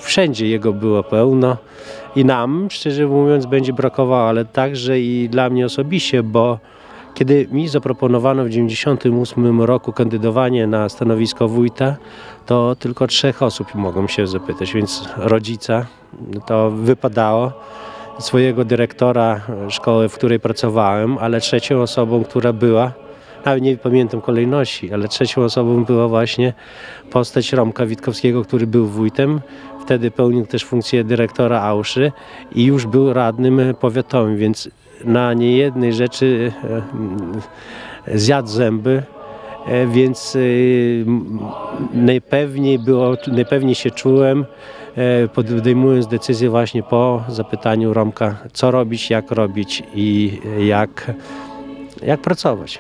wszędzie jego było pełno i nam, szczerze mówiąc, będzie brakowało, ale także i dla mnie osobiście, bo kiedy mi zaproponowano w 1998 roku kandydowanie na stanowisko wójta, to tylko 3 osób mogą się zapytać, więc rodzica to wypadało, swojego dyrektora szkoły, w której pracowałem, ale trzecią osobą, która była, nawet nie pamiętam kolejności, ale trzecią osobą była właśnie postać Romka Witkowskiego, który był wójtem. Wtedy pełnił też funkcję dyrektora Auszy i już był radnym powiatowym, więc na niejednej rzeczy zjadł zęby, więc najpewniej się czułem, podejmując decyzję właśnie po zapytaniu Romka, co robić i jak pracować.